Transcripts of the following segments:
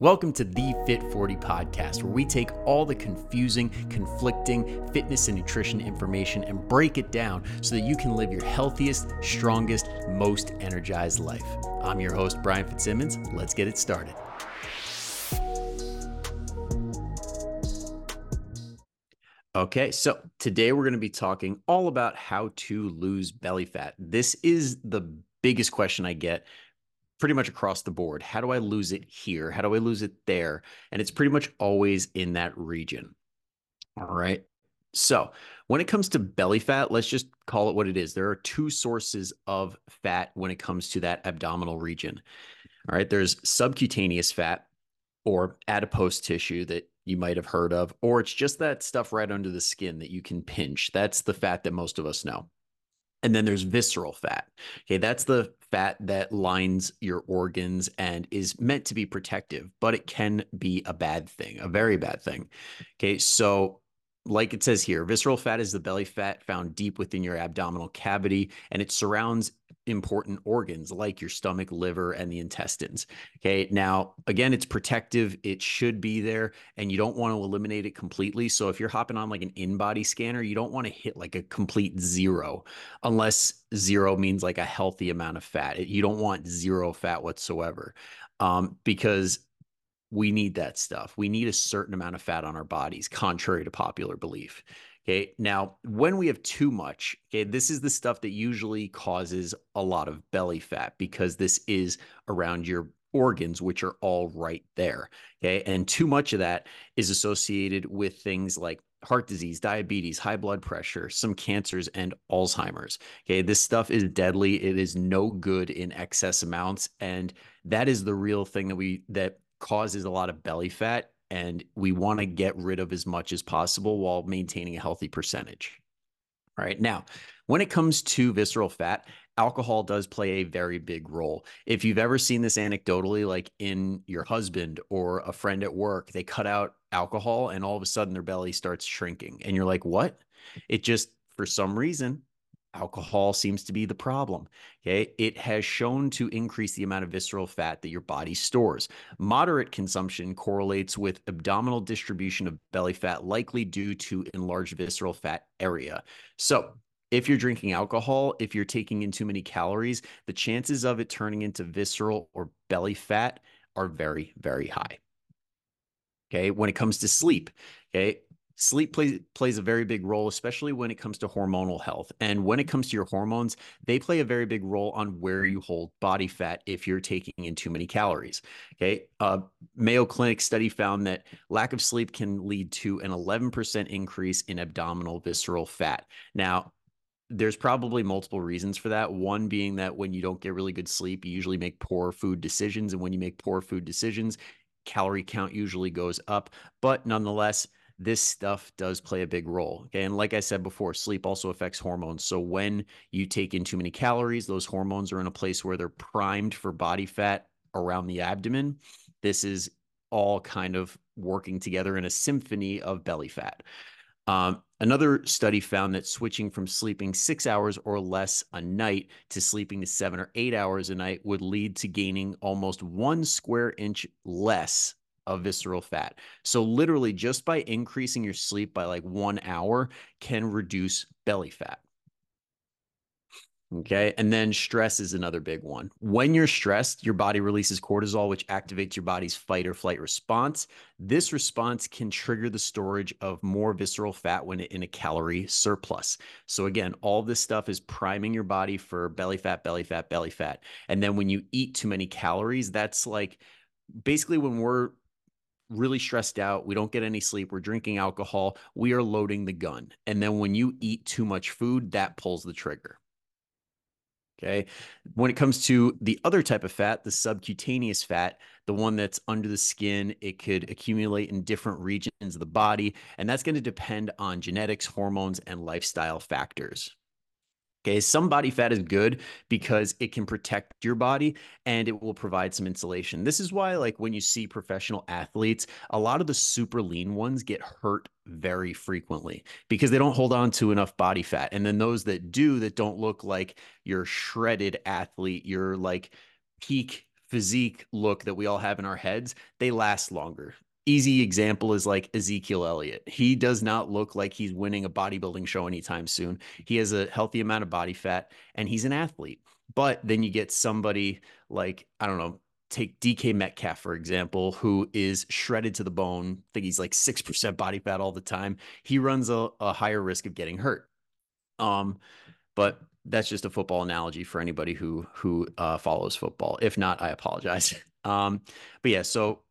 Welcome to the Fit 40 podcast, where we take all the confusing, conflicting fitness and nutrition information and break it down so that you can live your healthiest, strongest, most energized life. I'm your host, Brian Fitzsimmons. Let's get it started. Okay, so today we're going to be talking all about how to lose belly fat. This is the biggest question I get pretty much across the board. How do I lose it here? How do I lose it there? And it's pretty much always in that region. All right. So when it comes to belly fat, let's just call it what it is. There are two sources of fat when it comes to that abdominal region. All right. There's subcutaneous fat or adipose tissue that you might have heard of, or it's just that stuff right under the skin that you can pinch. That's the fat that most of us know. And then there's visceral fat. Okay, that's the fat that lines your organs and is meant to be protective, but it can be a bad thing, a very bad thing. Okay, so like it says here, visceral fat is the belly fat found deep within your abdominal cavity, and it surrounds important organs like your stomach, liver, and the intestines. Okay, now again, it's protective. It should be there, and you don't want to eliminate it completely. So if you're hopping on like an in-body scanner, you don't want to hit like a complete zero, unless zero means like a healthy amount of fat. You don't want zero fat whatsoever, because we need that stuff. We need a certain amount of fat on our bodies, contrary to popular belief. Okay. Now, when we have too much, okay, this is the stuff that usually causes a lot of belly fat because this is around your organs, which are all right there. Okay. And too much of that is associated with things like heart disease, diabetes, high blood pressure, some cancers, and Alzheimer's. Okay. This stuff is deadly. It is no good in excess amounts. And that is the real thing that causes a lot of belly fat, and we want to get rid of as much as possible while maintaining a healthy percentage. All right. Now, when it comes to visceral fat, alcohol does play a very big role. If you've ever seen this anecdotally, like in your husband or a friend at work, they cut out alcohol and all of a sudden their belly starts shrinking. And you're like, what? It just, for some reason, alcohol seems to be the problem. Okay. It has shown to increase the amount of visceral fat that your body stores. Moderate consumption correlates with abdominal distribution of belly fat, likely due to enlarged visceral fat area. So, if you're drinking alcohol, if you're taking in too many calories, the chances of it turning into visceral or belly fat are very, very high. Okay. When it comes to sleep, okay, sleep plays a very big role, especially when it comes to hormonal health. And when it comes to your hormones, they play a very big role on where you hold body fat if you're taking in too many calories. Okay. Mayo Clinic study found that lack of sleep can lead to an 11% increase in abdominal visceral fat. Now, there's probably multiple reasons for that. One being that when you don't get really good sleep, you usually make poor food decisions. And when you make poor food decisions, calorie count usually goes up. But nonetheless, this stuff does play a big role. Okay. And like I said before, sleep also affects hormones. So when you take in too many calories, those hormones are in a place where they're primed for body fat around the abdomen. This is all kind of working together in a symphony of belly fat. Another study found that switching from sleeping 6 hours or less a night to sleeping to 7 or 8 hours a night would lead to gaining almost 1 square inch less of visceral fat. So literally just by increasing your sleep by like 1 hour can reduce belly fat. Okay. And then stress is another big one. When you're stressed, your body releases cortisol, which activates your body's fight or flight response. This response can trigger the storage of more visceral fat when in a calorie surplus. So again, all this stuff is priming your body for belly fat, belly fat, belly fat. And then when you eat too many calories, that's like basically when we're really stressed out, we don't get any sleep, we're drinking alcohol, we are loading the gun. And then when you eat too much food, that pulls the trigger. Okay. When it comes to the other type of fat, the subcutaneous fat, the one that's under the skin, it could accumulate in different regions of the body. And that's going to depend on genetics, hormones, and lifestyle factors. Okay, some body fat is good because it can protect your body and it will provide some insulation. This is why, like, when you see professional athletes, a lot of the super lean ones get hurt very frequently because they don't hold on to enough body fat. And then those that do, that don't look like your shredded athlete, your like peak physique look that we all have in our heads, they last longer. Easy example is like Ezekiel Elliott. He does not look like he's winning a bodybuilding show anytime soon. He has a healthy amount of body fat and he's an athlete. But then you get somebody like, I don't know, take DK Metcalf, for example, who is shredded to the bone. I think he's like 6% body fat all the time. He runs a higher risk of getting hurt. Um, but that's just a football analogy for anybody who follows football. If not, I apologize. But yeah, so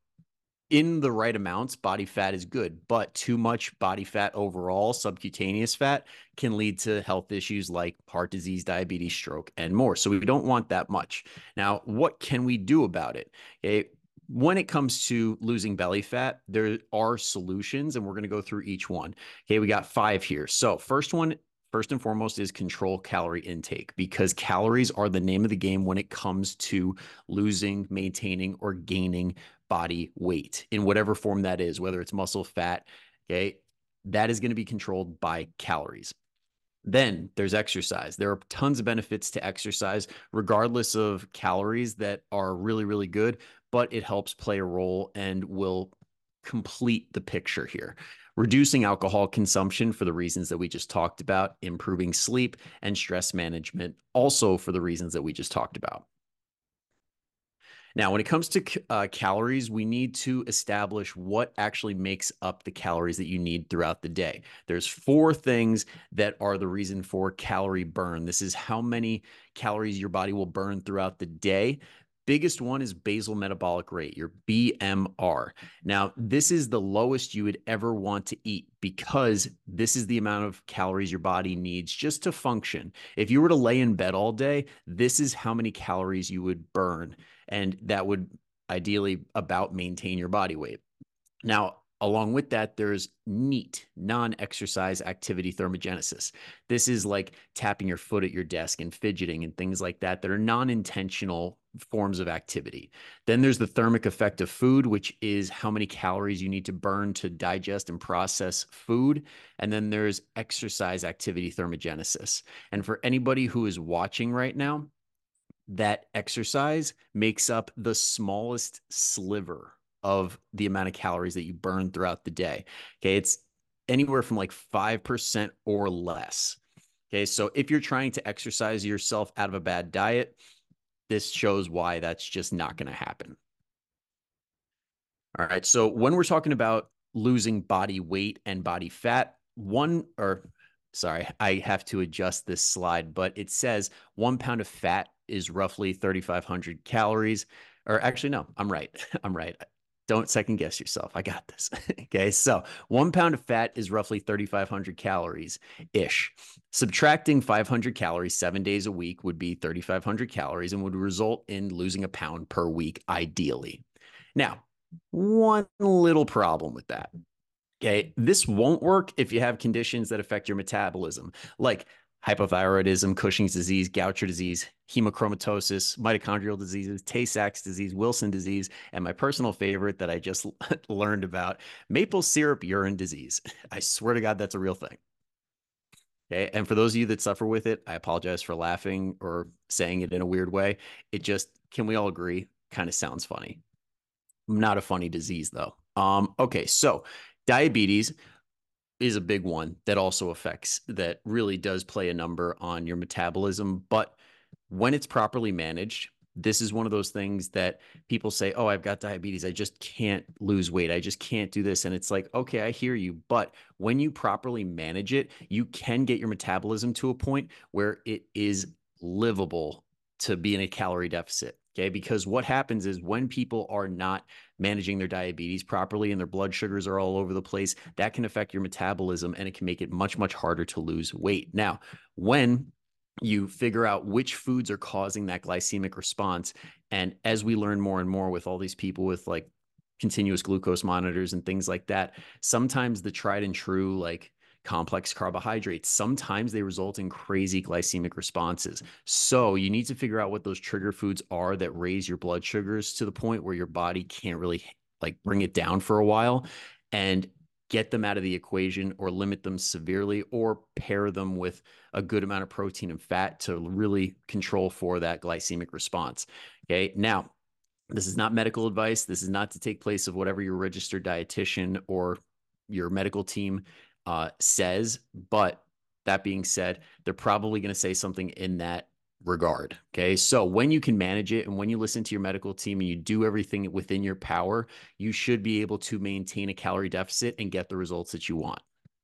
in the right amounts, body fat is good, but too much body fat overall, subcutaneous fat, can lead to health issues like heart disease, diabetes, stroke, and more. So we don't want that much. Now, what can we do about it? Okay. When it comes to losing belly fat, there are solutions, and we're going to go through each one. Okay, we got 5 here. So, first and foremost, is control calorie intake, because calories are the name of the game when it comes to losing, maintaining, or gaining body weight in whatever form that is, whether it's muscle, fat. Okay, that is going to be controlled by calories. Then there's exercise. There are tons of benefits to exercise, regardless of calories, that are really, really good, but it helps play a role and will complete the picture here. Reducing alcohol consumption for the reasons that we just talked about, improving sleep and stress management, also for the reasons that we just talked about. Now, when it comes to calories, we need to establish what actually makes up the calories that you need throughout the day. There's 4 things that are the reason for calorie burn. This is how many calories your body will burn throughout the day. Biggest one is basal metabolic rate, your BMR. Now, this is the lowest you would ever want to eat, because this is the amount of calories your body needs just to function. If you were to lay in bed all day, this is how many calories you would burn, and that would ideally about maintain your body weight. Now, along with that, there's NEAT, non-exercise activity thermogenesis. This is like tapping your foot at your desk and fidgeting and things like that are non-intentional forms of activity. Then there's the thermic effect of food, which is how many calories you need to burn to digest and process food. And then there's exercise activity thermogenesis. And for anybody who is watching right now, that exercise makes up the smallest sliver of the amount of calories that you burn throughout the day. Okay. It's anywhere from like 5% or less. Okay. So if you're trying to exercise yourself out of a bad diet, this shows why that's just not going to happen. All right. So when we're talking about losing body weight and body fat, sorry, I have to adjust this slide, but it says 1 pound of fat is roughly 3,500 calories. Or actually, no, I'm right. I'm right. Don't second guess yourself. I got this. Okay. So 1 pound of fat is roughly 3,500 calories ish. Subtracting 500 calories 7 days a week would be 3,500 calories and would result in losing a pound per week, ideally. Now, one little problem with that. Okay. This won't work if you have conditions that affect your metabolism, like hypothyroidism, Cushing's disease, Gaucher disease, hemochromatosis, mitochondrial diseases, Tay-Sachs disease, Wilson disease, and my personal favorite that I just learned about, maple syrup urine disease. I swear to God, that's a real thing. Okay. And for those of you that suffer with it, I apologize for laughing or saying it in a weird way. It just, can we all agree, kind of sounds funny. Not a funny disease, though. Okay. So diabetes is a big one that also affects, that really does play a number on your metabolism. But when it's properly managed, this is one of those things that people say, oh, I've got diabetes. I just can't lose weight. I just can't do this. And it's like, okay, I hear you. But when you properly manage it, you can get your metabolism to a point where it is livable to be in a calorie deficit. Okay. Because what happens is when people are not managing their diabetes properly and their blood sugars are all over the place, that can affect your metabolism and it can make it much, much harder to lose weight. Now, when you figure out which foods are causing that glycemic response, and as we learn more and more with all these people with like continuous glucose monitors and things like that, sometimes the tried and true, like complex carbohydrates, sometimes they result in crazy glycemic responses. So you need to figure out what those trigger foods are that raise your blood sugars to the point where your body can't really like bring it down for a while, and get them out of the equation or limit them severely, or pair them with a good amount of protein and fat to really control for that glycemic response. Okay. Now, This is not medical advice. This is not to take place of whatever your registered dietitian or your medical team says. But that being said, they're probably going to say something in that regard. Okay. So when you can manage it and when you listen to your medical team and you do everything within your power, you should be able to maintain a calorie deficit and get the results that you want.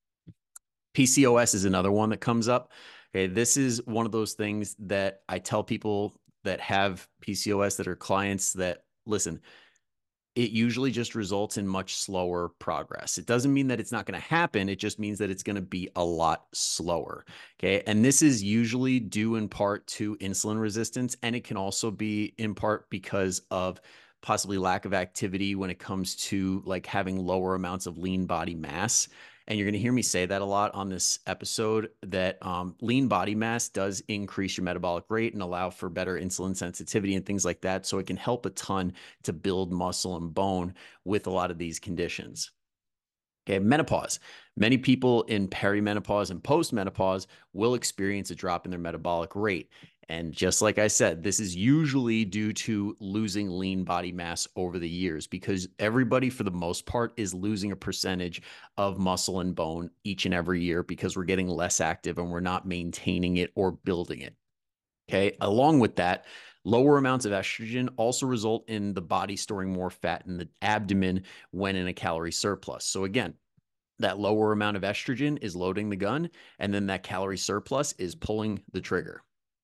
PCOS is another one that comes up. Okay. This is one of those things that I tell people that have PCOS that are clients that listen, it usually just results in much slower progress. It doesn't mean that it's not going to happen. It just means that it's going to be a lot slower. Okay. And this is usually due in part to insulin resistance. And it can also be in part because of possibly lack of activity when it comes to like having lower amounts of lean body mass. And you're going to hear me say that a lot on this episode that lean body mass does increase your metabolic rate and allow for better insulin sensitivity and things like that. So it can help a ton to build muscle and bone with a lot of these conditions. Okay, menopause. Many people in perimenopause and postmenopause will experience a drop in their metabolic rate. And just like I said, this is usually due to losing lean body mass over the years because everybody, for the most part, is losing a percentage of muscle and bone each and every year because we're getting less active and we're not maintaining it or building it. Okay. Along with that, lower amounts of estrogen also result in the body storing more fat in the abdomen when in a calorie surplus. So again, that lower amount of estrogen is loading the gun, and then that calorie surplus is pulling the trigger.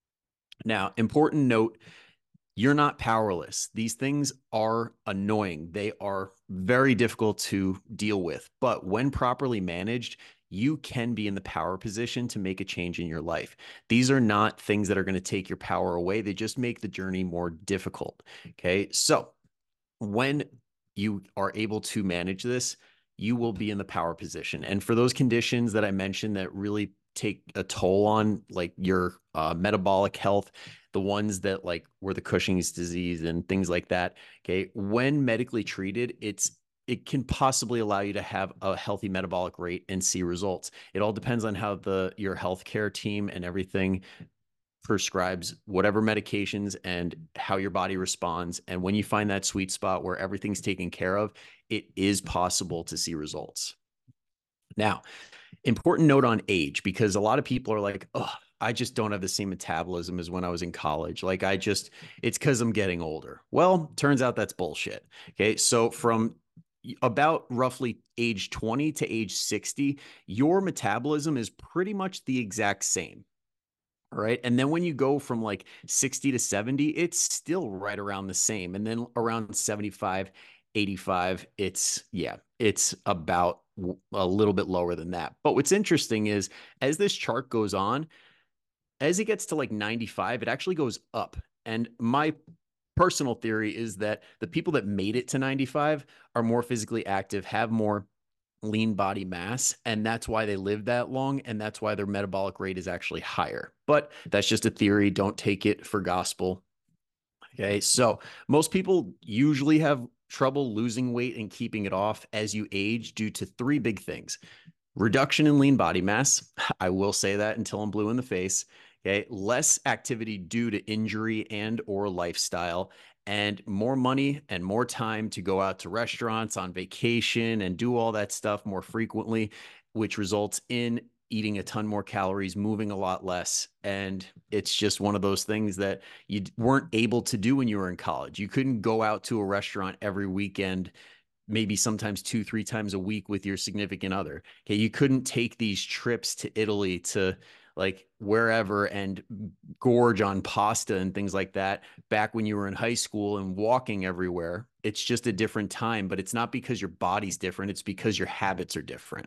Now, important note, you're not powerless. These things are annoying. They are very difficult to deal with. But when properly managed, you can be in the power position to make a change in your life. These are not things that are going to take your power away. They just make the journey more difficult. Okay. So when you are able to manage this, you will be in the power position. And for those conditions that I mentioned that really take a toll on like your metabolic health, the ones that like were the Cushing's disease and things like that. Okay. When medically treated, it can possibly allow you to have a healthy metabolic rate and see results. It all depends on how your healthcare team and everything prescribes whatever medications and how your body responds. And when you find that sweet spot where everything's taken care of, it is possible to see results. Now, important note on age, because a lot of people are like, oh, I just don't have the same metabolism as when I was in college. Like it's because I'm getting older. Well, turns out that's bullshit. Okay. So from about roughly age 20 to age 60, your metabolism is pretty much the exact same. All right. And then when you go from like 60 to 70, it's still right around the same. And then around 75, 85, it's about a little bit lower than that. But what's interesting is as this chart goes on, as it gets to like 95, it actually goes up. And my personal theory is that the people that made it to 95 are more physically active, have more lean body mass, and that's why they live that long, and that's why their metabolic rate is actually higher. But that's just a theory. Don't take it for gospel. Okay. So most people usually have trouble losing weight and keeping it off as you age due to three big things: reduction in lean body mass. I will say that until I'm blue in the face. Okay. Less activity due to injury and or lifestyle, and more money and more time to go out to restaurants, on vacation, and do all that stuff more frequently, which results in eating a ton more calories, moving a lot less. And it's just one of those things that you weren't able to do when you were in college. You couldn't go out to a restaurant every weekend, maybe sometimes 2, 3 times a week with your significant other. Okay. You couldn't take these trips to Italy to like wherever and gorge on pasta and things like that back when you were in high school and walking everywhere. It's just a different time, but it's not because your body's different. It's because your habits are different.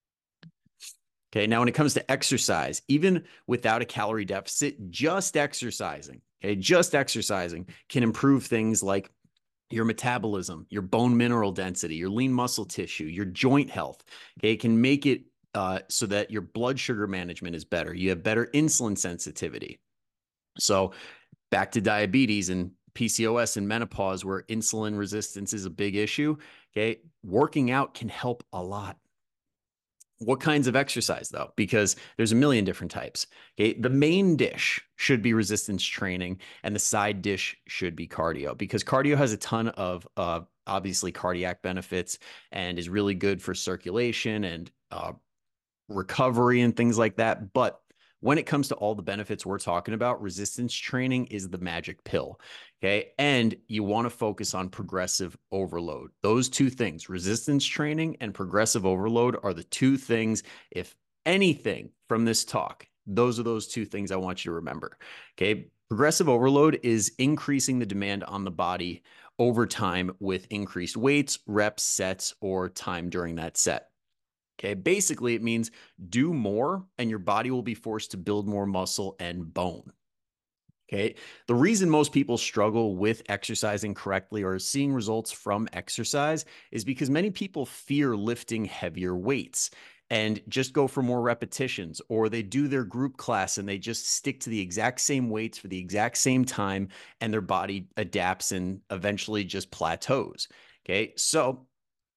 Okay. Now, when it comes to exercise, even without a calorie deficit, just exercising, okay, just exercising can improve things like your metabolism, your bone mineral density, your lean muscle tissue, your joint health. Okay. It can make it so that your blood sugar management is better. You have better insulin sensitivity. So back to diabetes and PCOS and menopause, where insulin resistance is a big issue. Okay. Working out can help a lot. What kinds of exercise though? Because there's a million different types. Okay. The main dish should be resistance training and the side dish should be cardio because cardio has a ton of obviously cardiac benefits and is really good for circulation and recovery and things like that. But when it comes to all the benefits we're talking about, resistance training is the magic pill. Okay. And you want to focus on progressive overload. Those two things, resistance training and progressive overload, are the two things, if anything from this talk, those are those two things I want you to remember. Okay. Progressive overload is increasing the demand on the body over time with increased weights, reps, sets, or time during that set. Okay, basically, it means do more and your body will be forced to build more muscle and bone. Okay, the reason most people struggle with exercising correctly or seeing results from exercise is because many people fear lifting heavier weights and just go for more repetitions, or they do their group class and they just stick to the exact same weights for the exact same time, and their body adapts and eventually just plateaus. Okay, so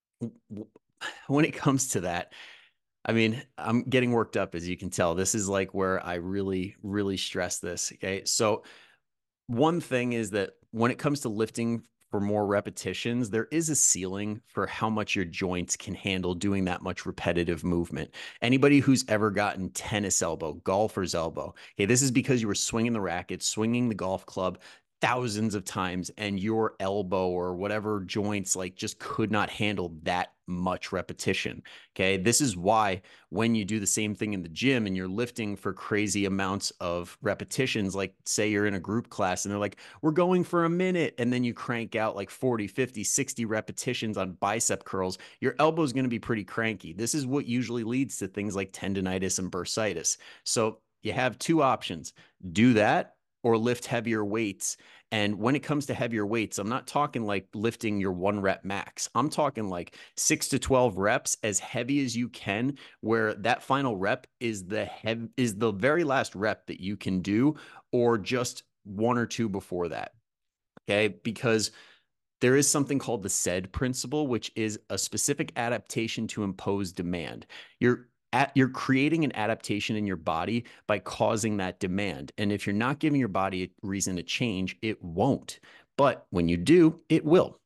when it comes to that, I mean, I'm getting worked up as you can tell. This is like where I really, really stress this. Okay. So, one thing is that when it comes to lifting for more repetitions, there is a ceiling for how much your joints can handle doing that much repetitive movement. Anybody who's ever gotten tennis elbow, golfer's elbow, okay, this is because you were swinging the racket, swinging the golf club thousands of times, and your elbow or whatever joints like just could not handle that much repetition. Okay. This is why when you do the same thing in the gym and you're lifting for crazy amounts of repetitions, like say you're in a group class and they're like, we're going for a minute. And then you crank out like 40, 50, 60 repetitions on bicep curls, your elbow is going to be pretty cranky. This is what usually leads to things like tendonitis and bursitis. So you have two options: do that or lift heavier weights. And when it comes to heavier weights, I'm not talking like lifting your 1 rep max. I'm talking like 6 to 12 reps, as heavy as you can, where that final rep is the very last rep that you can do, or just one or two before that. Okay, because there is something called the SAID principle, which is a specific adaptation to impose demand. You're creating an adaptation in your body by causing that demand. And if you're not giving your body a reason to change, it won't. But when you do, it will.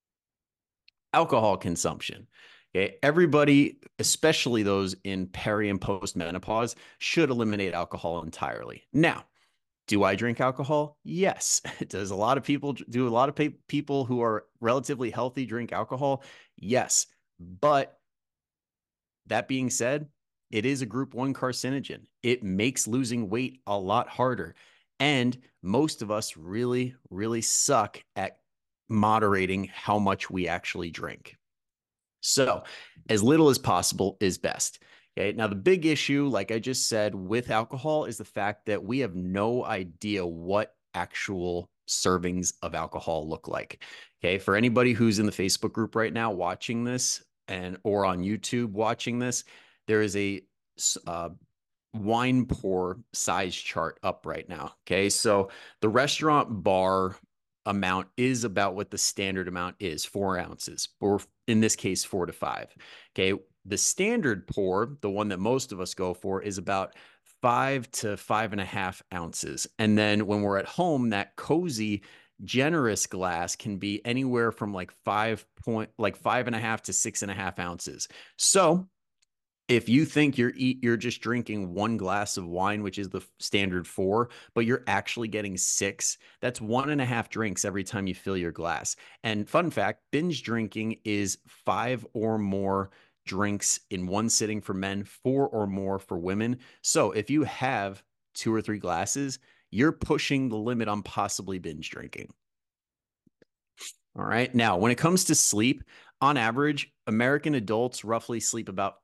Alcohol consumption. Okay. Everybody, especially those in peri and post menopause, should eliminate alcohol entirely. Now, do I drink alcohol? Yes. Does a lot of people do a lot of people who are relatively healthy drink alcohol? Yes. But that being said, it is a group 1 carcinogen. It makes losing weight a lot harder. And most of us really, really suck at moderating how much we actually drink. So, as little as possible is best. Okay. Now, the big issue, like I just said, with alcohol is the fact that we have no idea what actual servings of alcohol look like. Okay. For anybody who's in the Facebook group right now watching this and or on YouTube watching this, there is a uh, wine pour size chart up right now. Okay. So the restaurant bar amount is about what the standard amount is, 4 ounces, or in this case, 4 to 5. Okay. The standard pour, the one that most of us go for, is about 5 to 5.5 ounces. And then when we're at home, that cozy, generous glass can be anywhere from like 5.5 to 6.5 ounces. So if you think you're just drinking 1 glass of wine, which is the standard 4, but you're actually getting 6, that's 1.5 drinks every time you fill your glass. And fun fact, binge drinking is 5 or more drinks in one sitting for men, 4 or more for women. So if you have 2 or 3 glasses, you're pushing the limit on possibly binge drinking. All right. Now, when it comes to sleep, on average, American adults roughly sleep about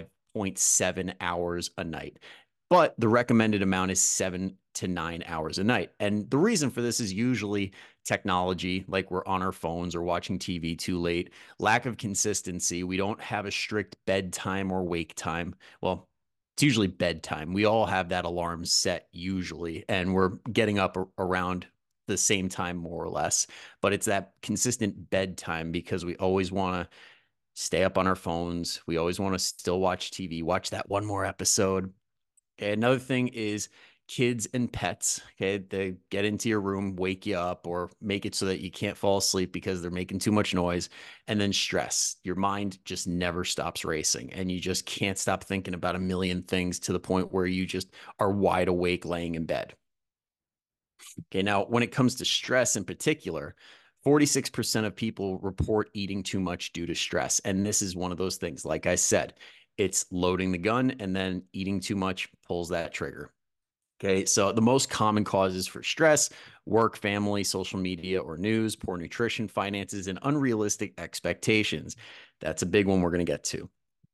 5.7 hours a night. But the recommended amount is 7 to 9 hours a night. And the reason for this is usually technology, like we're on our phones or watching TV too late, lack of consistency. We don't have a strict bedtime or wake time. Well, it's usually bedtime. We all have that alarm set usually, and we're getting up around the same time more or less, but it's that consistent bedtime because we always want to stay up on our phones. We always want to still watch TV, watch that one more episode. Okay, another thing is kids and pets. Okay, they get into your room, wake you up, or make it so that you can't fall asleep because they're making too much noise. And then stress. Your mind just never stops racing, and you just can't stop thinking about a million things to the point where you just are wide awake laying in bed. Okay, now when it comes to stress in particular, 46% of people report eating too much due to stress. And this is one of those things. Like I said, it's loading the gun and then eating too much pulls that trigger. Okay, so the most common causes for stress: work, family, social media or news, poor nutrition, finances, and unrealistic expectations. That's a big one we're going to get to.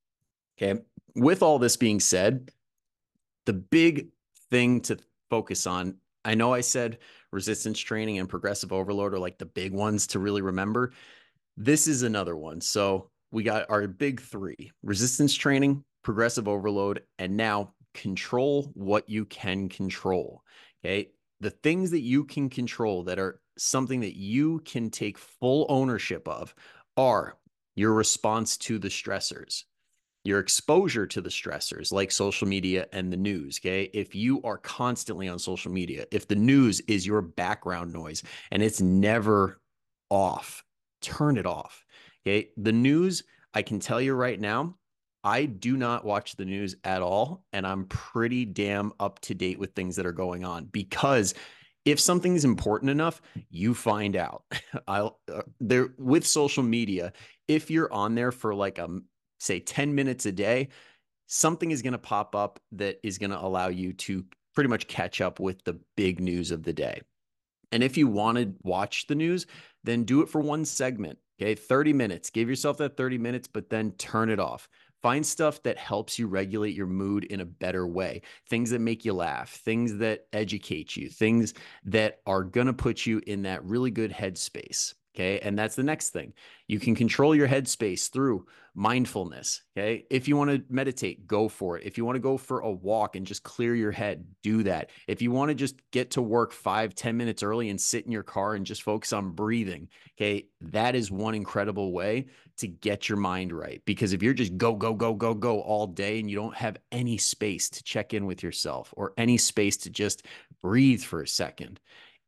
Okay, with all this being said, the big thing to focus on, I know I said resistance training and progressive overload are like the big ones to really remember. This is another one. So we got our big three: resistance training, progressive overload, and now control what you can control. Okay. The things that you can control that are something that you can take full ownership of are your response to the stressors, your exposure to the stressors like social media and the news. Okay. If you are constantly on social media, if the news is your background noise and it's never off, turn it off. Okay. The news, I can tell you right now, I do not watch the news at all. And I'm pretty damn up to date with things that are going on because if something's important enough, you find out. I'll there with social media, if you're on there for like say 10 minutes a day, something is going to pop up that is going to allow you to pretty much catch up with the big news of the day. And if you want to watch the news, then do it for one segment. Okay. 30 minutes. Give yourself that 30 minutes, but then turn it off. Find stuff that helps you regulate your mood in a better way. Things that make you laugh, things that educate you, things that are going to put you in that really good headspace. Okay. And that's the next thing. You can control your headspace through mindfulness. Okay. If you want to meditate, go for it. If you want to go for a walk and just clear your head, do that. If you want to just get to work 5-10 minutes early and sit in your car and just focus on breathing, okay, that is one incredible way to get your mind right. Because if you're just go, go, go, go, go all day and you don't have any space to check in with yourself or any space to just breathe for a second,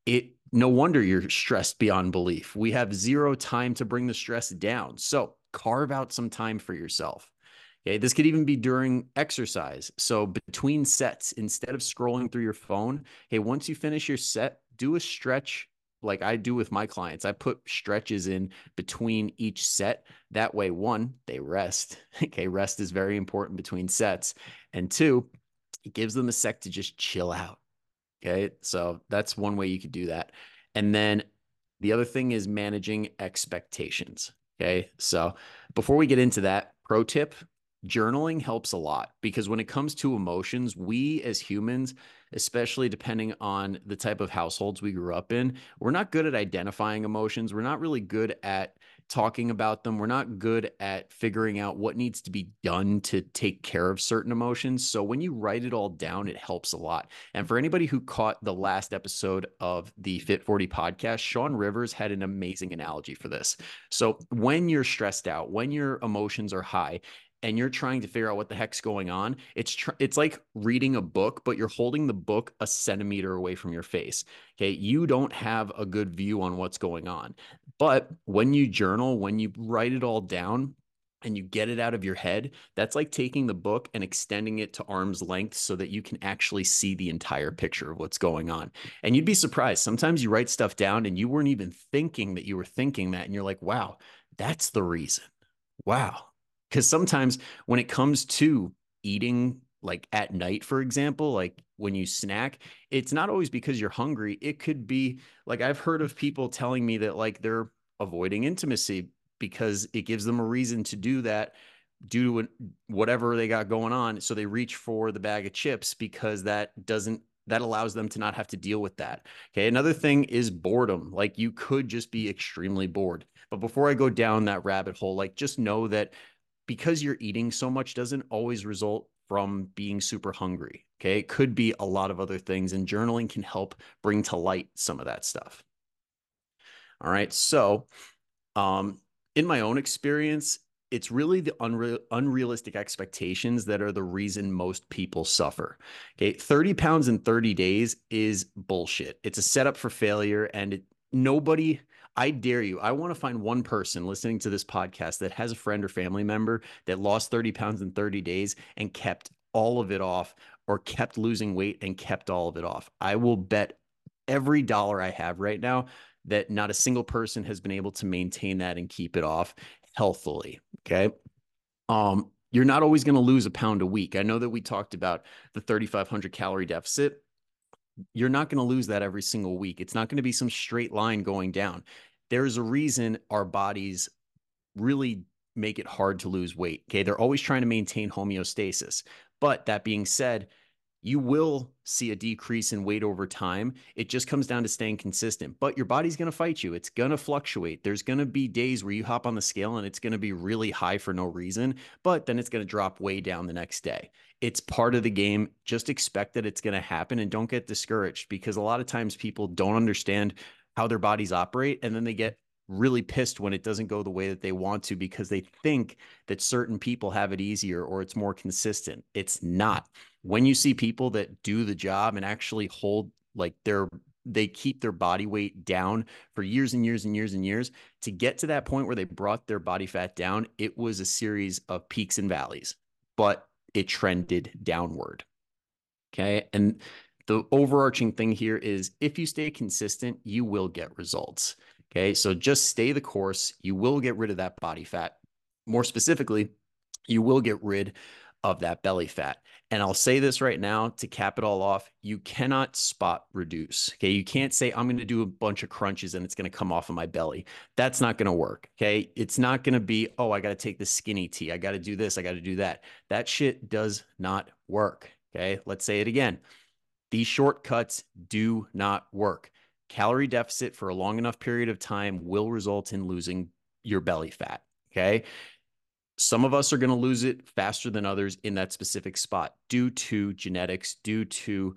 no wonder you're stressed beyond belief. We have zero time to bring the stress down. So carve out some time for yourself. Okay, this could even be during exercise. So between sets, instead of scrolling through your phone, hey, once you finish your set, do a stretch like I do with my clients. I put stretches in between each set. That way, one, they rest. Okay, rest is very important between sets. And two, it gives them a sec to just chill out. Okay. So that's one way you could do that. And then the other thing is managing expectations. Okay. So before we get into that, pro tip: journaling helps a lot because when it comes to emotions, we as humans, especially depending on the type of households we grew up in, we're not good at identifying emotions. We're not really good at talking about them. We're not good at figuring out what needs to be done to take care of certain emotions. So when you write it all down, it helps a lot. And for anybody who caught the last episode of the Fit 40 podcast, Sean Rivers had an amazing analogy for this. So when you're stressed out, when your emotions are high, and you're trying to figure out what the heck's going on, it's like reading a book, but you're holding the book a centimeter away from your face. Okay, you don't have a good view on what's going on. But when you journal, when you write it all down, and you get it out of your head, that's like taking the book and extending it to arm's length so that you can actually see the entire picture of what's going on. And you'd be surprised. Sometimes you write stuff down and you weren't even thinking that you were thinking that. And you're like, wow, that's the reason. Wow. Because sometimes when it comes to eating, like at night, for example, like when you snack, it's not always because you're hungry. It could be like I've heard of people telling me that like they're avoiding intimacy because it gives them a reason to do that due to whatever they got going on. So they reach for the bag of chips because that allows them to not have to deal with that. Okay. Another thing is boredom. Like you could just be extremely bored. But before I go down that rabbit hole, like just know that because you're eating so much doesn't always result from being super hungry. Okay. It could be a lot of other things, and journaling can help bring to light some of that stuff. All right. So, in my own experience, it's really the unrealistic expectations that are the reason most people suffer. Okay. 30 pounds in 30 days is bullshit. It's a setup for failure. And nobody, I dare you, I want to find one person listening to this podcast that has a friend or family member that lost 30 pounds in 30 days and kept all of it off, or kept losing weight and kept all of it off. I will bet every dollar I have right now that not a single person has been able to maintain that and keep it off healthily. Okay. You're not always going to lose a pound a week. I know that we talked about the 3,500 calorie deficit. You're not going to lose that every single week. It's not going to be some straight line going down. There's a reason our bodies really make it hard to lose weight. Okay. They're always trying to maintain homeostasis. But that being said, you will see a decrease in weight over time. It just comes down to staying consistent, but your body's going to fight you. It's going to fluctuate. There's going to be days where you hop on the scale and it's going to be really high for no reason, but then it's going to drop way down the next day. It's part of the game. Just expect that it's going to happen and don't get discouraged, because a lot of times people don't understand how their bodies operate, and then they get really pissed when it doesn't go the way that they want to, because they think that certain people have it easier or it's more consistent. It's not. When you see people that do the job and actually hold, like, they keep their body weight down for years and years and years and years to get to that point where they brought their body fat down, it was a series of peaks and valleys, but it trended downward. Okay. And the overarching thing here is, if you stay consistent, you will get results. Okay. So just stay the course. You will get rid of that body fat. More specifically, you will get rid of that belly fat. And I'll say this right now to cap it all off: you cannot spot reduce. Okay. You can't say, I'm going to do a bunch of crunches and it's going to come off of my belly. That's not going to work. Okay. It's not going to be, oh, I got to take the skinny tea. I got to do this. I got to do that. That shit does not work. Okay. Let's say it again. These shortcuts do not work. Calorie deficit for a long enough period of time will result in losing your belly fat. Okay. Some of us are going to lose it faster than others in that specific spot, due to genetics, due to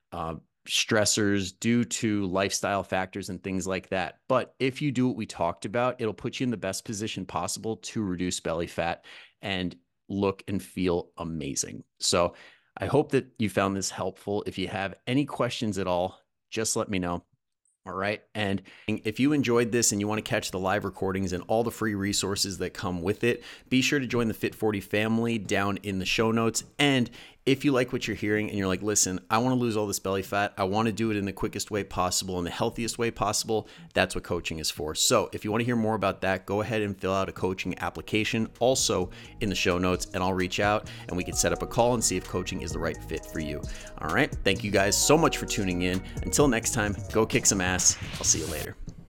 stressors, due to lifestyle factors and things like that. But if you do what we talked about, it'll put you in the best position possible to reduce belly fat and look and feel amazing. So I hope that you found this helpful. If you have any questions at all, just let me know. All right. And if you enjoyed this and you want to catch the live recordings and all the free resources that come with it, be sure to join the Fit40 family down in the show notes. And if you like what you're hearing and you're like, listen, I want to lose all this belly fat, I want to do it in the quickest way possible and the healthiest way possible, that's what coaching is for. So if you want to hear more about that, go ahead and fill out a coaching application also in the show notes, and I'll reach out and we can set up a call and see if coaching is the right fit for you. All right. Thank you guys so much for tuning in. Until next time, go kick some ass. I'll see you later.